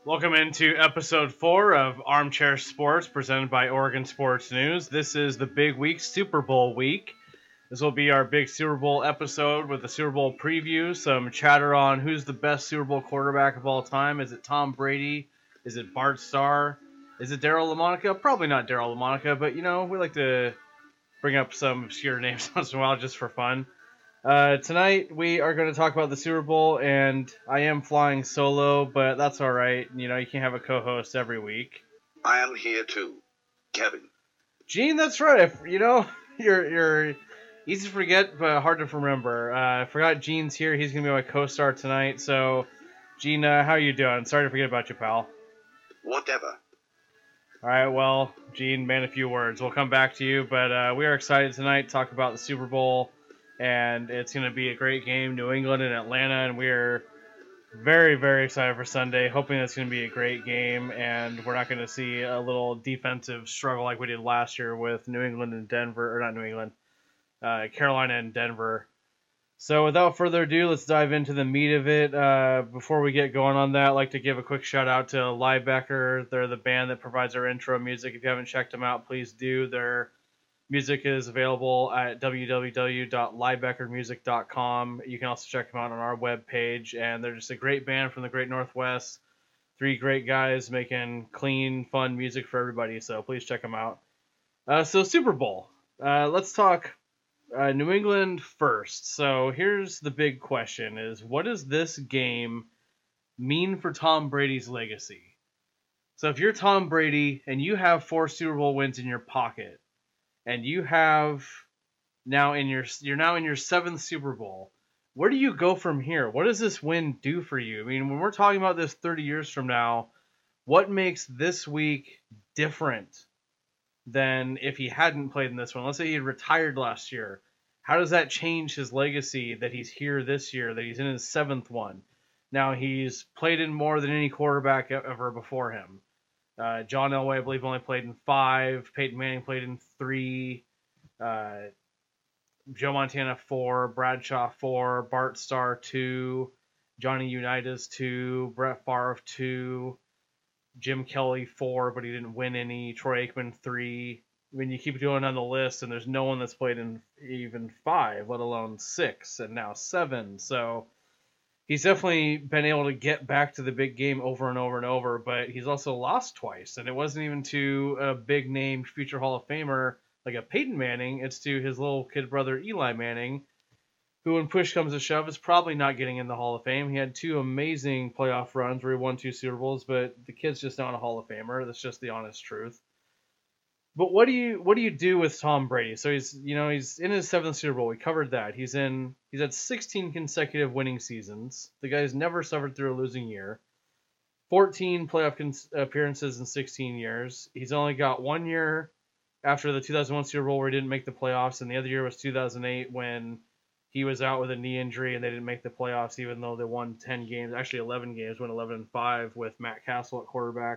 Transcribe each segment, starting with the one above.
Welcome into episode 4 of Armchair Sports presented by Oregon Sports News. This is the big week, Super Bowl week. This will be our big Super Bowl episode with the Super Bowl preview, some chatter on who's the best Super Bowl quarterback of all time. Is it Tom Brady? Is it Bart Starr? Is it Daryle Lamonica? Probably not Daryle Lamonica, but we like to bring up some obscure names once in a while just for fun. Tonight we are going to talk about the Super Bowl, and I am flying solo, but that's all right. You can't have a co-host every week. I am here too, Kevin. Gene, that's right. You're easy to forget, but hard to remember. I forgot Gene's here. He's going to be my co-star tonight. So, Gene, how you doing? Sorry to forget about you, pal. Whatever. All right, well, Gene, man, a few words. We'll come back to you, but we are excited tonight to talk about the Super Bowl. And it's going to be a great game, New England and Atlanta, and we're very, very excited for Sunday, hoping it's going to be a great game, and we're not going to see a little defensive struggle like we did last year with New England and Denver, or not New England, Carolina and Denver. So without further ado, let's dive into the meat of it. Before we get going on that, I'd like to give a quick shout out to Liebecker. They're the band that provides our intro music. If you haven't checked them out, please do. Their music is available at www.liebeckermusic.com. You can also check them out on our webpage, and they're just a great band from the Great Northwest. 3 great guys making clean, fun music for everybody, so please check them out. So Super Bowl. Let's talk New England first. So here's the big question is, what does this game mean for Tom Brady's legacy? So if you're Tom Brady and you have 4 Super Bowl wins in your pocket, and you have you're now in your 7th Super Bowl. Where do you go from here? What does this win do for you? I mean, when we're talking about this 30 years from now, what makes this week different than if he hadn't played in this one? Let's say he had retired last year. How does that change his legacy that he's here this year, that he's in his 7th one? Now, he's played in more than any quarterback ever before him. John Elway, I believe, only played in 5. Peyton Manning played in 3. Joe Montana 4. Bradshaw 4. Bart Starr 2. Johnny Unitas 2. Brett Favre 2. Jim Kelly 4, but he didn't win any. Troy Aikman 3. I mean, you keep going on the list, and there's no one that's played in even 5, let alone 6, and now 7. So he's definitely been able to get back to the big game over and over and over, but he's also lost twice, and it wasn't even to a big-name future Hall of Famer like a Peyton Manning. It's to his little kid brother Eli Manning, who, when push comes to shove, is probably not getting in the Hall of Fame. He had 2 amazing playoff runs where he won 2 Super Bowls, but the kid's just not a Hall of Famer. That's just the honest truth. But what do you do with Tom Brady? So he's in his 7th Super Bowl. We covered that. He's had 16 consecutive winning seasons. The guy's never suffered through a losing year. 14 playoff appearances in 16 years. He's only got 1 year after the 2001 Super Bowl where he didn't make the playoffs, and the other year was 2008 when he was out with a knee injury and they didn't make the playoffs, even though they won 10 games, actually 11 games, went 11-5 with Matt Castle at quarterback.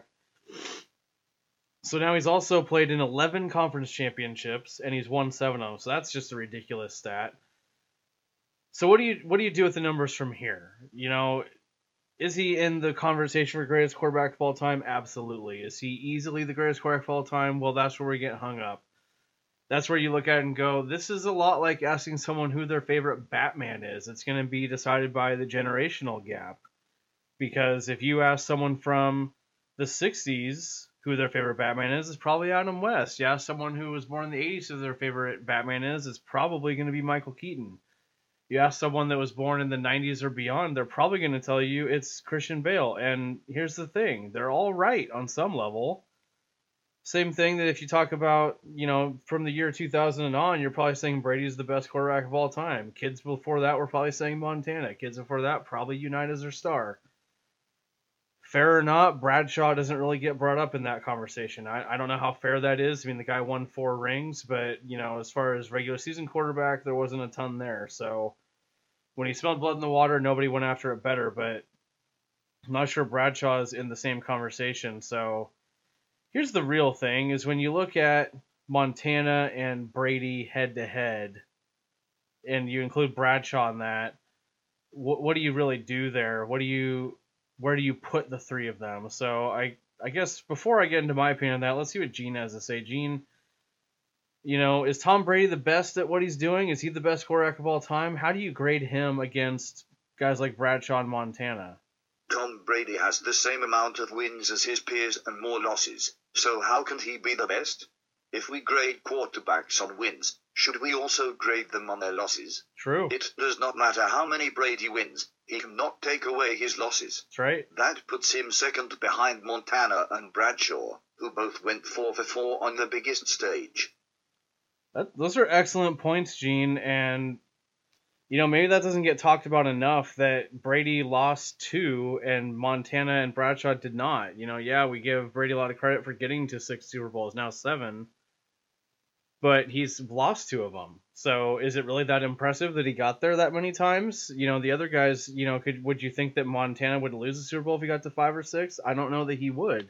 So now he's also played in 11 conference championships, and he's won 7 of them. So that's just a ridiculous stat. So what do you do with the numbers from here? Is he in the conversation for greatest quarterback of all time? Absolutely. Is he easily the greatest quarterback of all time? Well, that's where we get hung up. That's where you look at it and go, this is a lot like asking someone who their favorite Batman is. It's going to be decided by the generational gap. Because if you ask someone from the 60s who their favorite Batman is, it's probably Adam West. You ask someone who was born in the 80s who their favorite Batman is, it's probably going to be Michael Keaton. You ask someone that was born in the 90s or beyond, they're probably going to tell you it's Christian Bale. And here's the thing, they're all right on some level. Same thing that if you talk about, from the year 2000 and on, you're probably saying Brady's the best quarterback of all time. Kids before that were probably saying Montana. Kids before that probably Unitas or Starr. Fair or not, Bradshaw doesn't really get brought up in that conversation. I don't know how fair that is. I mean, the guy won 4 rings, but, as far as regular season quarterback, there wasn't a ton there. So when he smelled blood in the water, nobody went after it better, but I'm not sure Bradshaw is in the same conversation. So here's the real thing, is when you look at Montana and Brady head-to-head, and you include Bradshaw in that, what do you really do there? What do you where do you put the three of them? So I guess before I get into my opinion on that, let's see what Gene has to say. Gene, is Tom Brady the best at what he's doing? Is he the best quarterback of all time? How do you grade him against guys like Bradshaw and Montana? Tom Brady has the same amount of wins as his peers and more losses, so how can he be the best? If we grade quarterbacks on wins, should we also grade them on their losses? True. It does not matter how many Brady wins, he cannot take away his losses. That's right. That puts him second behind Montana and Bradshaw, who both went 4 for 4 on the biggest stage. Those are excellent points, Gene, and maybe that doesn't get talked about enough that Brady lost 2 and Montana and Bradshaw did not. Yeah, we give Brady a lot of credit for getting to 6 Super Bowls, now 7, but he's lost 2 of them. So is it really that impressive that he got there that many times? The other guys, would you think that Montana would lose the Super Bowl if he got to 5 or 6? I don't know that he would.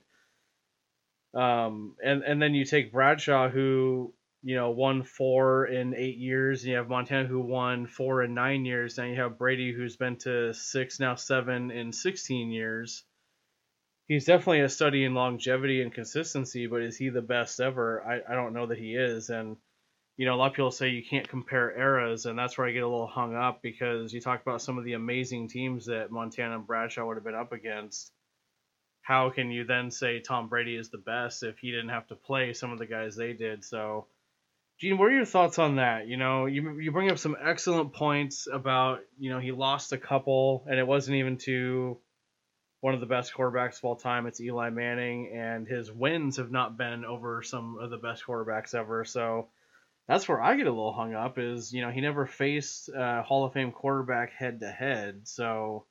And then you take Bradshaw, who won 4 in 8 years. And you have Montana, who won 4 in 9 years. Now you have Brady, who's been to 6, now 7 in 16 years. He's definitely a study in longevity and consistency, but is he the best ever? I don't know that he is. And, a lot of people say you can't compare eras, and that's where I get a little hung up, because you talk about some of the amazing teams that Montana and Bradshaw would have been up against. How can you then say Tom Brady is the best if he didn't have to play some of the guys they did? So, Gene, what are your thoughts on that? You bring up some excellent points about, he lost a couple, and it wasn't even to one of the best quarterbacks of all time. It's Eli Manning, and his wins have not been over some of the best quarterbacks ever. So that's where I get a little hung up is, he never faced a Hall of Fame quarterback head-to-head. So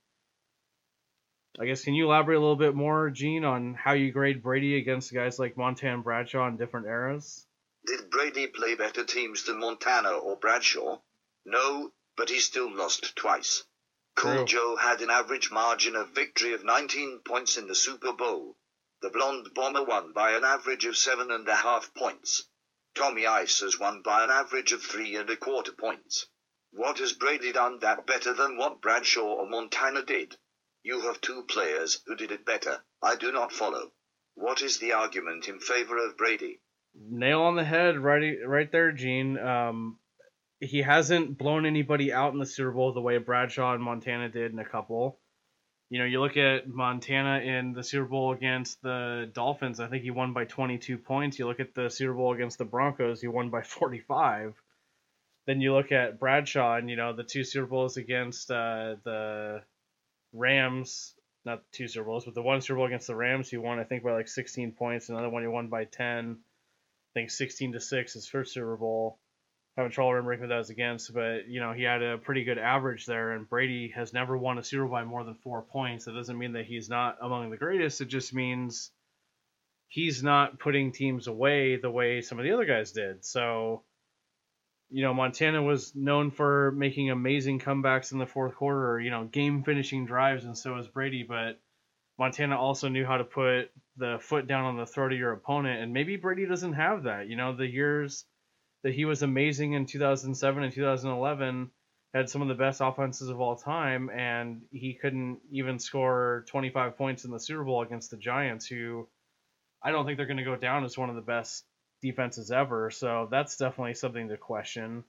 I guess, can you elaborate a little bit more, Gene, on how you grade Brady against guys like Montana and Bradshaw in different eras? Did Brady play better teams than Montana or Bradshaw? No, but he still lost twice. Cool Joe had an average margin of victory of 19 points in the Super Bowl. The Blonde Bomber won by an average of 7.5 points. Tommy Ice has won by an average of 3.25 points. What has Brady done that better than what Bradshaw or Montana did? You have 2 players who did it better. I do not follow. What is the argument in favor of Brady? Nail on the head, right there, Gene. He hasn't blown anybody out in the Super Bowl the way Bradshaw and Montana did in a couple. You look at Montana in the Super Bowl against the Dolphins, I think he won by 22 points. You look at the Super Bowl against the Broncos, he won by 45. Then you look at Bradshaw and, the 2 Super Bowls against the Rams, not 2 Super Bowls, but the 1 Super Bowl against the Rams, he won, I think, by like 16 points. Another one he won by 10. I think 16-6 his first Super Bowl. Having trouble remembering who that was against, but he had a pretty good average there. And Brady has never won a Super Bowl by more than 4 points. That doesn't mean that he's not among the greatest. It just means he's not putting teams away the way some of the other guys did. So, Montana was known for making amazing comebacks in the fourth quarter, game-finishing drives, and so was Brady. But Montana also knew how to put the foot down on the throat of your opponent, and maybe Brady doesn't have that. The years that he was amazing in 2007 and 2011 had some of the best offenses of all time, and he couldn't even score 25 points in the Super Bowl against the Giants, who I don't think they're going to go down as one of the best defenses ever. So that's definitely something to question.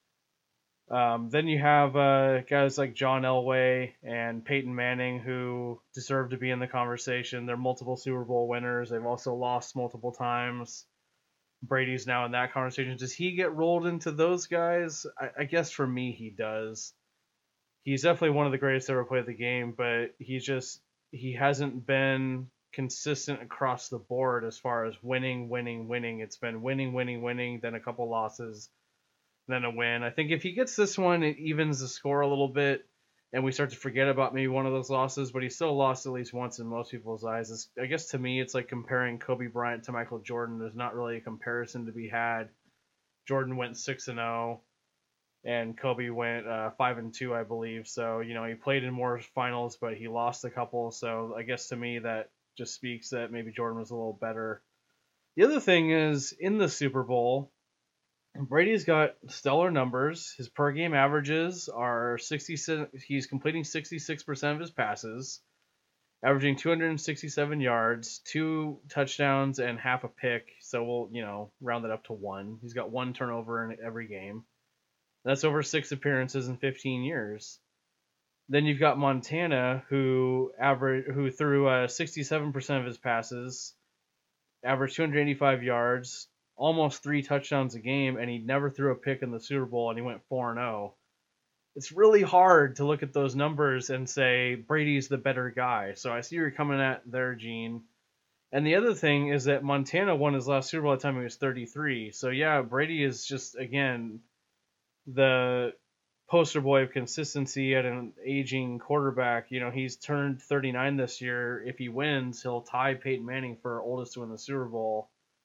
Then you have guys like John Elway and Peyton Manning, who deserve to be in the conversation. They're multiple Super Bowl winners. They've also lost multiple times. Brady's now in that conversation. Does he get rolled into those guys? I guess for me, he does. He's definitely one of the greatest to ever play the game, but he hasn't been consistent across the board as far as winning. It's been winning, then a couple losses, then a win. I think if he gets this one, it evens the score a little bit, and we start to forget about maybe one of those losses, but he still lost at least once in most people's eyes. I guess to me, it's like comparing Kobe Bryant to Michael Jordan. There's not really a comparison to be had. Jordan went 6-0, and Kobe went 5-2, I believe. So, he played in more finals, but he lost a couple. So I guess to me, that just speaks that maybe Jordan was a little better. The other thing is, in the Super Bowl, Brady's got stellar numbers. His per game averages are 66. He's completing 66% of his passes. averaging 267 yards, 2 touchdowns, and half a pick. So we'll, round it up to 1. He's got 1 turnover in every game. That's over 6 appearances in 15 years. Then you've got Montana, who threw 67% of his passes, averaged 285 yards, almost 3 touchdowns a game, and he never threw a pick in the Super Bowl, and he went 4-0. It's really hard to look at those numbers and say Brady's the better guy. So I see you're coming at there, Gene. And the other thing is that Montana won his last Super Bowl at the time he was 33. So yeah, Brady is just, again, the poster boy of consistency at an aging quarterback. He's turned 39 this year. If he wins, he'll tie Peyton Manning for oldest to win the Super Bowl.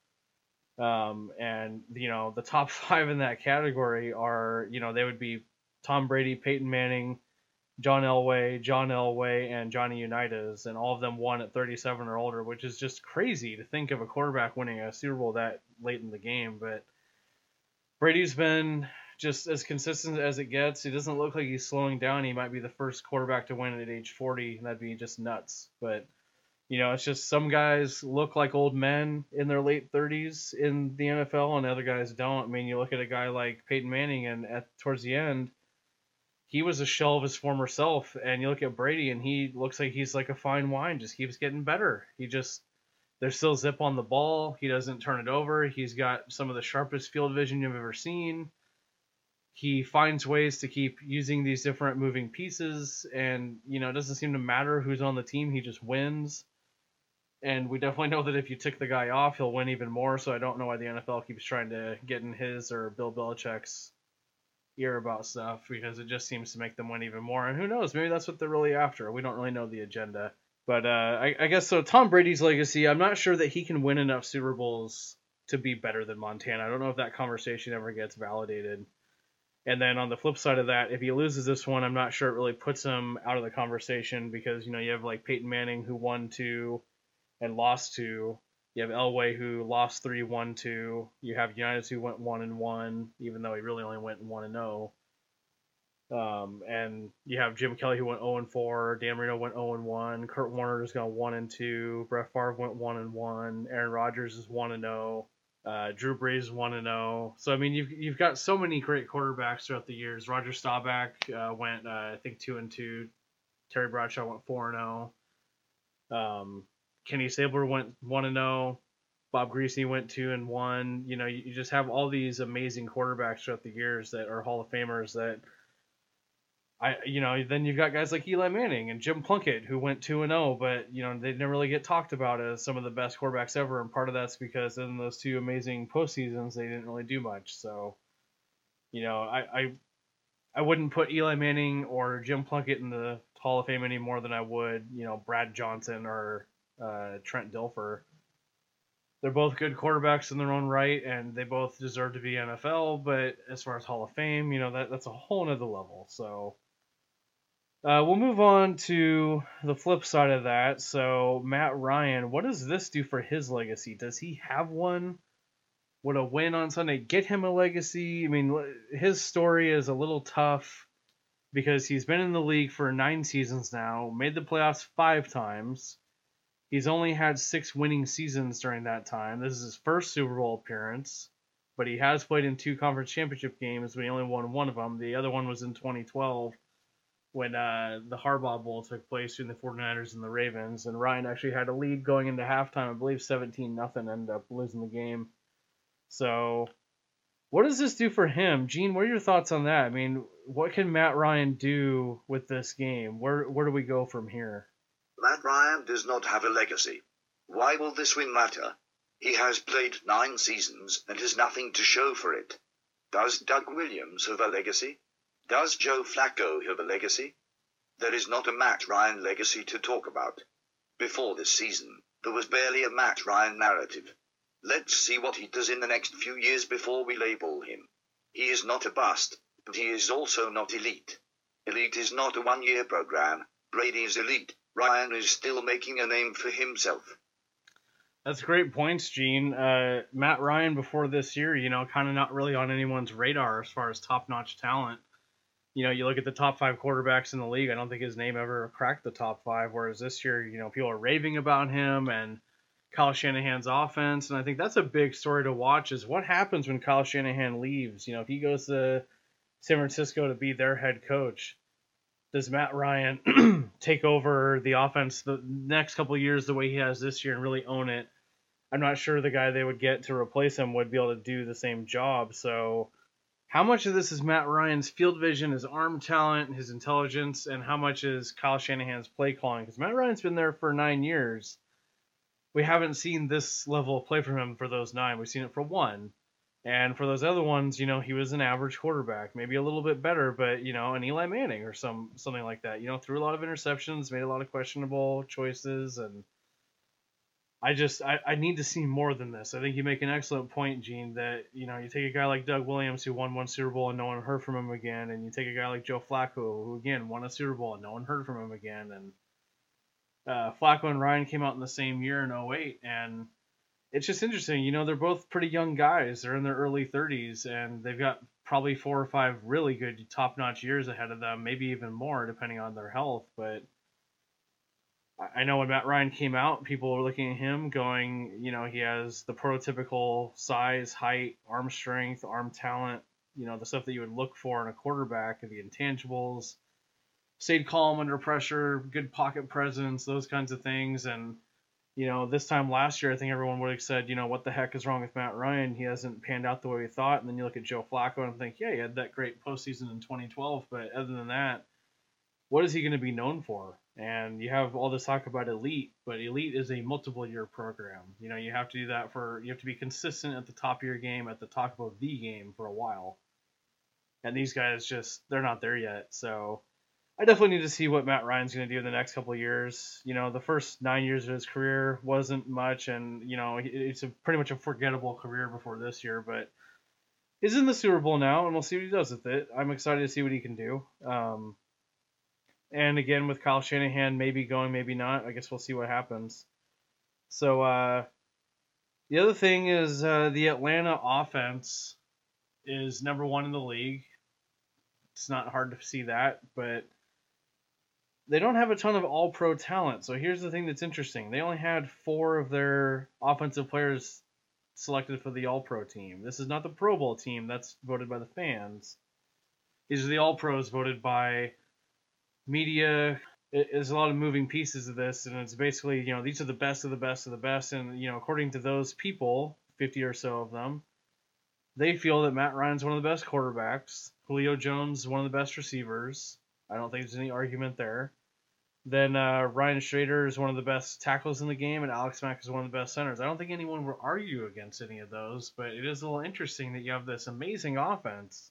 And the top 5 in that category are, they would be Tom Brady, Peyton Manning, John Elway, and Johnny Unitas, and all of them won at 37 or older, which is just crazy to think of a quarterback winning a Super Bowl that late in the game. But Brady's been just as consistent as it gets. He doesn't look like he's slowing down. He might be the first quarterback to win at age 40, and that'd be just nuts. But it's just some guys look like old men in their late 30s in the NFL, and other guys don't. I mean, you look at a guy like Peyton Manning, and towards the end, he was a shell of his former self. And you look at Brady, and he looks like he's like a fine wine, just keeps getting better. There's still zip on the ball. He doesn't turn it over. He's got some of the sharpest field vision you've ever seen. He finds ways to keep using these different moving pieces, and it doesn't seem to matter who's on the team. He just wins. And we definitely know that if you tick the guy off, he'll win even more. So I don't know why the NFL keeps trying to get in his or Bill Belichick's ear about stuff, because it just seems to make them win even more. And who knows, maybe that's what they're really after. We don't really know the agenda. But I guess so. Tom Brady's legacy, I'm not sure that he can win enough Super Bowls to be better than Montana. I don't know if that conversation ever gets validated. And then on the flip side of that, if he loses this one, I'm not sure it really puts him out of the conversation, because you have like Peyton Manning, who won 2 and lost 2. You have Elway, who lost 3, won 2. You have Unitas, who went 1-1, even though he really only went 1-0. And you have Jim Kelly, who went 0-4. Dan Marino went 0-1. Kurt Warner's gone 1-2. Brett Favre went 1-1. Aaron Rodgers is 1-0. Drew Brees is 1-0. So I mean, you've got so many great quarterbacks throughout the years. Roger Staubach went I think 2-2. Terry Bradshaw went 4-0. Kenny Stabler went 1-0. Bob Greasy went 2-1. You just have all these amazing quarterbacks throughout the years that are Hall of Famers that then you've got guys like Eli Manning and Jim Plunkett, who went 2-0, but they never really get talked about as some of the best quarterbacks ever. And part of that's because in those 2 amazing postseasons, they didn't really do much. So, I wouldn't put Eli Manning or Jim Plunkett in the Hall of Fame any more than I would, Brad Johnson or Trent Dilfer. They're both good quarterbacks in their own right, and they both deserve to be NFL. But as far as Hall of Fame, that's a whole nother level. So we'll move on to the flip side of that. So Matt Ryan, what does this do for his legacy? Does he have one? Would a win on Sunday get him a legacy? I mean, his story is a little tough because he's been in the league for 9 seasons now, made the playoffs 5 times. He's only had 6 winning seasons during that time. This is his first Super Bowl appearance, but he has played in 2 conference championship games, but he only won one of them. The other one was in 2012 when the Harbaugh Bowl took place between the 49ers and the Ravens, and Ryan actually had a lead going into halftime, I believe 17-0, ended up losing the game. So what does this do for him? Gene, what are your thoughts on that? I mean, what can Matt Ryan do with this game? Where do we go from here? Matt Ryan does not have a legacy. Why will this win matter? He has played 9 seasons and has nothing to show for it. Does Doug Williams have a legacy? Does Joe Flacco have a legacy? There is not a Matt Ryan legacy to talk about. Before this season, there was barely a Matt Ryan narrative. Let's see what he does in the next few years before we label him. He is not a bust, but he is also not elite. Elite is not a one-year program. Brady is elite. Ryan is still making a name for himself. That's great points, Gene. Matt Ryan before this year, kind of not really on anyone's radar as far as top-notch talent. You look at the top 5 quarterbacks in the league, I don't think his name ever cracked the top 5, whereas this year, people are raving about him and Kyle Shanahan's offense, and I think that's a big story to watch is what happens when Kyle Shanahan leaves. If he goes to San Francisco to be their head coach, does Matt Ryan take over the offense the next couple of years the way he has this year and really own it? I'm not sure the guy they would get to replace him would be able to do the same job, so how much of this is Matt Ryan's field vision, his arm talent, his intelligence, and how much is Kyle Shanahan's play calling? Because Matt Ryan's been there for 9 years. We haven't seen this level of play from him for those 9. We've seen it for 1. And for those other ones, he was an average quarterback, maybe a little bit better, but, an Eli Manning or something like that. Threw a lot of interceptions, made a lot of questionable choices, and I need to see more than this. I think you make an excellent point, Gene, that, you take a guy like Doug Williams who won 1 Super Bowl and no one heard from him again, and you take a guy like Joe Flacco who, again, won a Super Bowl and no one heard from him again, and Flacco and Ryan came out in the same year in 2008, and it's just interesting. They're both pretty young guys. They're in their early 30s, and they've got probably 4 or 5 really good top-notch years ahead of them, maybe even more depending on their health, but I know when Matt Ryan came out, people were looking at him going, he has the prototypical size, height, arm strength, arm talent, the stuff that you would look for in a quarterback, the intangibles, stayed calm under pressure, good pocket presence, those kinds of things. And, this time last year, I think everyone would have said, what the heck is wrong with Matt Ryan? He hasn't panned out the way we thought. And then you look at Joe Flacco and think, yeah, he had that great postseason in 2012. But other than that, what is he going to be known for? And you have all this talk about elite, but elite is a multiple year program. You have to do that you have to be consistent at the top of your game, at the top of the game for a while. And these guys they're not there yet. So I definitely need to see what Matt Ryan's going to do in the next couple of years. The first 9 years of his career wasn't much, and, it's pretty much a forgettable career before this year, but he's in the Super Bowl now, and we'll see what he does with it. I'm excited to see what he can do. And again, with Kyle Shanahan maybe going, maybe not, I guess we'll see what happens. So the other thing is the Atlanta offense is number 1 in the league. It's not hard to see that, but they don't have a ton of all-pro talent. So here's the thing that's interesting. They only had 4 of their offensive players selected for the all-pro team. This is not the Pro Bowl team. That's voted by the fans. These are the all-pros voted by media. There's a lot of moving pieces of this, and it's basically, these are the best of the best of the best, and, according to those people, 50 or so of them, they feel that Matt Ryan's one of the best quarterbacks, Julio Jones one of the best receivers. I don't think there's any argument there. Then Ryan Schrader is one of the best tackles in the game, and Alex Mack is one of the best centers. I don't think anyone will argue against any of those, but it is a little interesting that you have this amazing offense,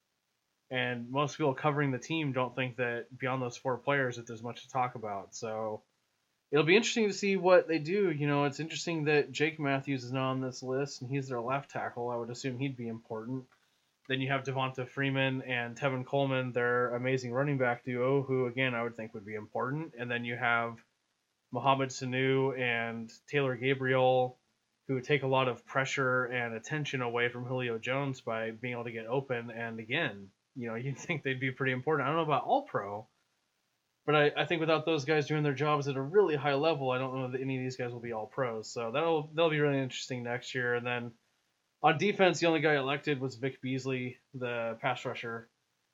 and most people covering the team don't think that beyond those 4 players that there's much to talk about. So it'll be interesting to see what they do. It's interesting that Jake Matthews is not on this list, and he's their left tackle. I would assume he'd be important. Then you have Devonta Freeman and Tevin Coleman, their amazing running back duo, who, again, I would think would be important. And then you have Mohamed Sanu and Taylor Gabriel, who take a lot of pressure and attention away from Julio Jones by being able to get open. And again, you'd think they'd be pretty important. I don't know about all-pro, but I think without those guys doing their jobs at a really high level, I don't know that any of these guys will be all-pros. So that'll be really interesting next year. And then on defense, the only guy elected was Vic Beasley, the pass rusher,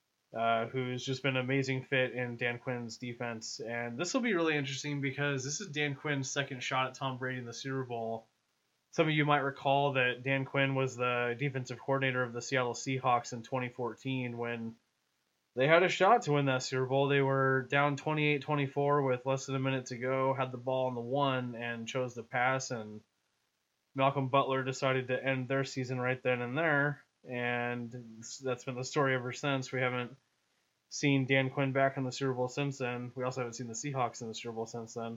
who's just been an amazing fit in Dan Quinn's defense. And this will be really interesting because this is Dan Quinn's second shot at Tom Brady in the Super Bowl. Some of you might recall that Dan Quinn was the defensive coordinator of the Seattle Seahawks in 2014 when they had a shot to win that Super Bowl. They were down 28-24 with less than a minute to go, had the ball on the 1, and chose to pass, and Malcolm Butler decided to end their season right then and there, and that's been the story ever since. We haven't seen Dan Quinn back in the Super Bowl since then. We also haven't seen the Seahawks in the Super Bowl since then.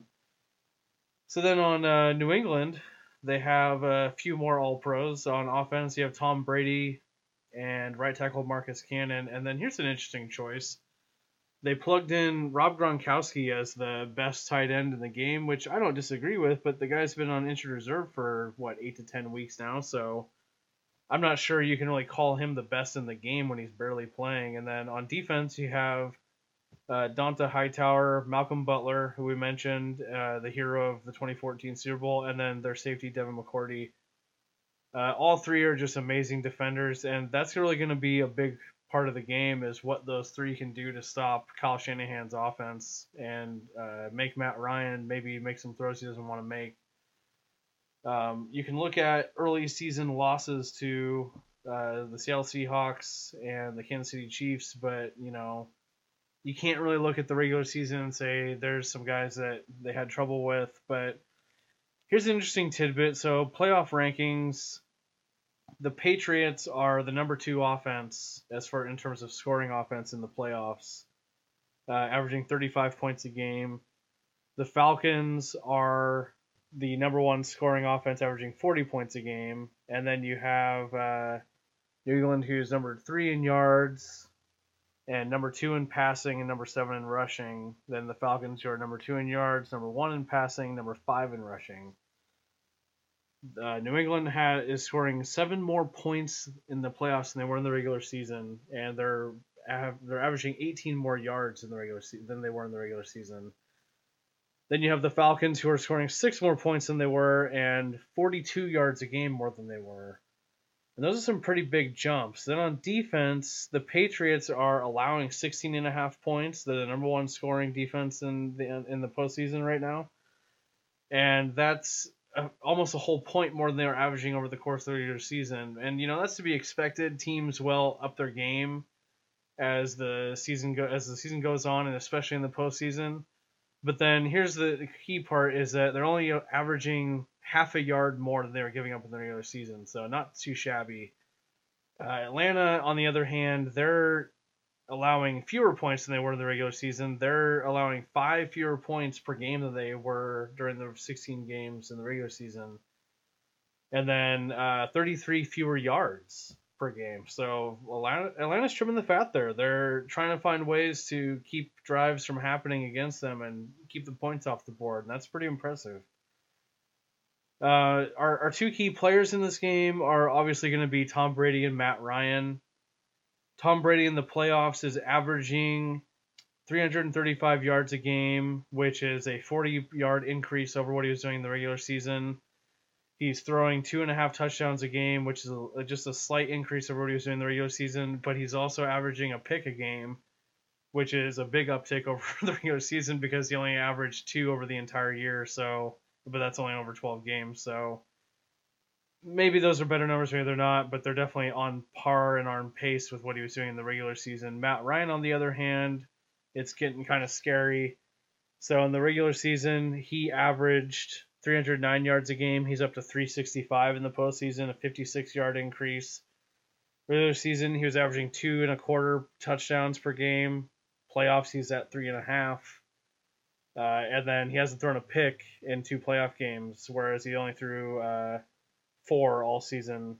So then on New England, they have a few more All-Pros. On offense, you have Tom Brady and right tackle Marcus Cannon, and then here's an interesting choice. They plugged in Rob Gronkowski as the best tight end in the game, which I don't disagree with, but the guy's been on injured reserve for, 8 to 10 weeks now, so I'm not sure you can really call him the best in the game when he's barely playing. And then on defense, you have Donta Hightower, Malcolm Butler, who we mentioned, the hero of the 2014 Super Bowl, and then their safety, Devin McCourty. All three are just amazing defenders, and that's really going to be a big part of the game is what those three can do to stop Kyle Shanahan's offense and make Matt Ryan maybe make some throws he doesn't want to make. You can look at early season losses to the Seattle Seahawks and the Kansas City Chiefs, but, you can't really look at the regular season and say there's some guys that they had trouble with. But here's an interesting tidbit. So playoff rankings, the Patriots are the number 2 offense in terms of scoring offense in the playoffs, averaging 35 points a game. The Falcons are the number 1 scoring offense, averaging 40 points a game. And then you have New England, who's number 3 in yards, and number 2 in passing, and number 7 in rushing. Then the Falcons, who are number 2 in yards, number 1 in passing, number 5 in rushing. New England is scoring 7 more points in the playoffs than they were in the regular season, and they're averaging 18 more yards in the regular than they were in the regular season. Then you have the Falcons, who are scoring 6 more points than they were, and 42 yards a game more than they were. And those are some pretty big jumps. Then on defense, the Patriots are allowing 16.5 points. They're the number 1 scoring defense in the postseason right now, and that's almost a whole point more than they were averaging over the course of the regular season. And that's to be expected. Teams will up their game as the season goes on, and especially in the postseason. But then here's the key part: is that they're only averaging half a yard more than they were giving up in the regular season, so not too shabby. Atlanta, on the other hand, they're allowing fewer points than they were in the regular season. They're allowing 5 fewer points per game than they were during the 16 games in the regular season. And then 33 fewer yards per game. So Atlanta's trimming the fat there. They're trying to find ways to keep drives from happening against them and keep the points off the board, and that's pretty impressive. Our 2 key players in this game are obviously going to be Tom Brady and Matt Ryan. Tom Brady in the playoffs is averaging 335 yards a game, which is a 40-yard increase over what he was doing in the regular season. He's throwing 2.5 touchdowns a game, which is just a slight increase over what he was doing in the regular season, but he's also averaging a pick a game, which is a big uptick over the regular season because he only averaged 2 over the entire year, but that's only over 12 games, so maybe those are better numbers, maybe they're not, but they're definitely on par and on pace with what he was doing in the regular season. Matt Ryan, on the other hand, it's getting kind of scary. So in the regular season, he averaged 309 yards a game. He's up to 365 in the postseason, a 56-yard increase. Regular season, he was averaging 2.25 touchdowns per game. Playoffs, he's at 3.5. And then he hasn't thrown a pick in 2 playoff games, whereas he only threw 4 all season,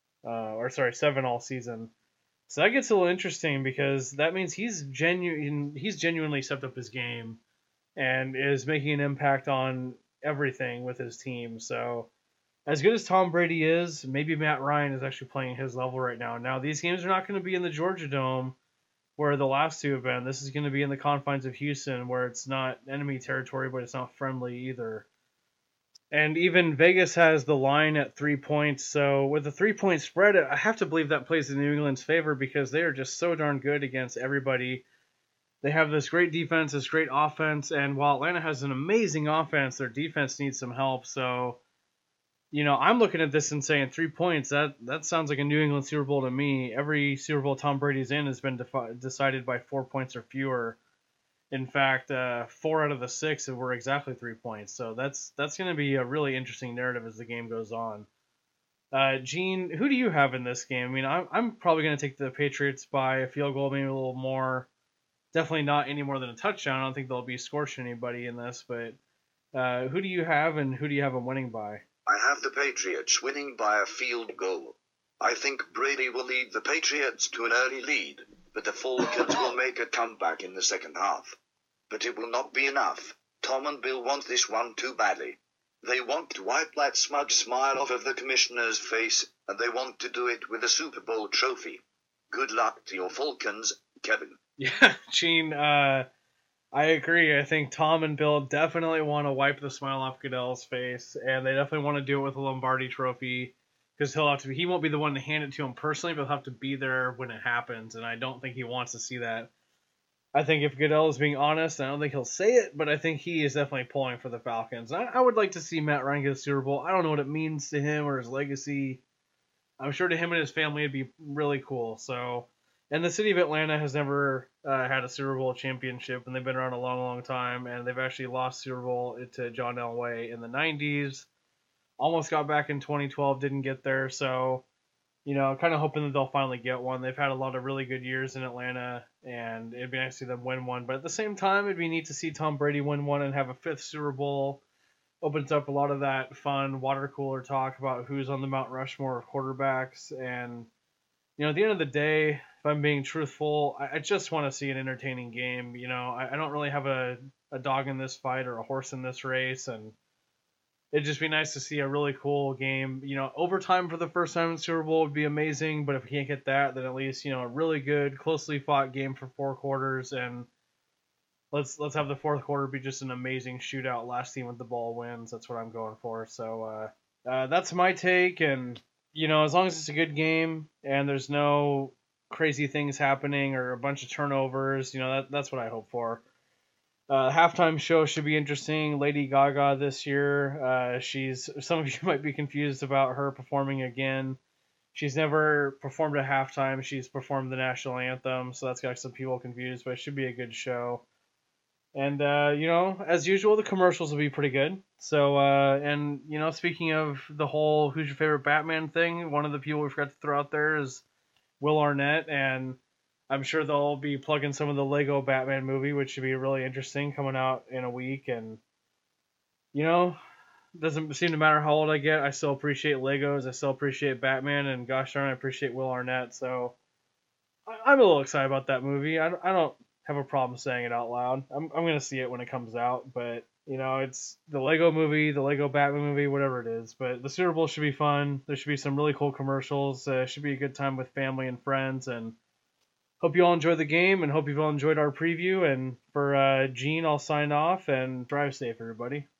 7 all season. So that gets a little interesting because that means he's genuinely stepped up his game and is making an impact on everything with his team. So as good as Tom Brady is, maybe Matt Ryan is actually playing his level right now. Now, these games are not going to be in the Georgia Dome where the last 2 have been. This is going to be in the confines of Houston, where it's not enemy territory, but it's not friendly either. And even Vegas has the line at 3 points. So with the 3-point spread, I have to believe that plays in New England's favor because they are just so darn good against everybody. They have this great defense, this great offense, and while Atlanta has an amazing offense, their defense needs some help. So, I'm looking at this and saying 3 points. That sounds like a New England Super Bowl to me. Every Super Bowl Tom Brady's in has been decided by 4 points or fewer. In fact, 4 out of the 6 were exactly 3 points. So that's going to be a really interesting narrative as the game goes on. Gene, who do you have in this game? I mean, I'm probably going to take the Patriots by a field goal, maybe a little more. Definitely not any more than a touchdown. I don't think they'll be scorching anybody in this. But who do you have, and who do you have them winning by? I have the Patriots winning by a field goal. I think Brady will lead the Patriots to an early lead, but the Falcons will make a comeback in the second half. But it will not be enough. Tom and Bill want this one too badly. They want to wipe that smug smile off of the commissioner's face, and they want to do it with a Super Bowl trophy. Good luck to your Falcons, Kevin. Yeah, Gene, I agree. I think Tom and Bill definitely want to wipe the smile off Goodell's face, and they definitely want to do it with a Lombardi trophy, because he won't be the one to hand it to him personally, but he'll have to be there when it happens, and I don't think he wants to see that. I think if Goodell is being honest, I don't think he'll say it, but I think he is definitely pulling for the Falcons. I would like to see Matt Ryan get a Super Bowl. I don't know what it means to him or his legacy. I'm sure to him and his family it'd be really cool. So, and the city of Atlanta has never had a Super Bowl championship, and they've been around a long, long time, and they've actually lost Super Bowl to John Elway in the 90s. Almost got back in 2012, didn't get there. So, kind of hoping that they'll finally get one. They've had a lot of really good years in Atlanta, and it'd be nice to see them win one. But at the same time, it'd be neat to see Tom Brady win one and have a fifth Super Bowl. Opens up a lot of that fun water cooler talk about who's on the Mount Rushmore of quarterbacks. And, at the end of the day, if I'm being truthful, I just want to see an entertaining game. I don't really have a dog in this fight or a horse in this race, and it'd just be nice to see a really cool game. Overtime for the first time in the Super Bowl would be amazing, but if we can't get that, then at least, a really good, closely fought game for 4 quarters, and let's have the fourth quarter be just an amazing shootout. Last team with the ball wins. That's what I'm going for. So that's my take, and, as long as it's a good game and there's no crazy things happening or a bunch of turnovers, that's what I hope for. Halftime show should be interesting. Lady Gaga this year. Some of you might be confused about her performing again. She's never performed at halftime. She's performed the national anthem, so that's got some people confused, but it should be a good show. And, as usual, the commercials will be pretty good. So, and, speaking of the whole who's your favorite Batman thing, one of the people we forgot to throw out there is Will Arnett, and I'm sure they'll be plugging some of the Lego Batman movie, which should be really interesting, coming out in a week. And, doesn't seem to matter how old I get, I still appreciate Legos, I still appreciate Batman, and gosh darn, I appreciate Will Arnett. So I'm a little excited about that movie. I don't have a problem saying it out loud. I'm going to see it when it comes out, but, it's the Lego movie, the Lego Batman movie, whatever it is. But the Super Bowl should be fun. There should be some really cool commercials. Should be a good time with family and friends, and hope you all enjoy the game, and hope you've all enjoyed our preview. And for Gene, I'll sign off, and drive safe, everybody.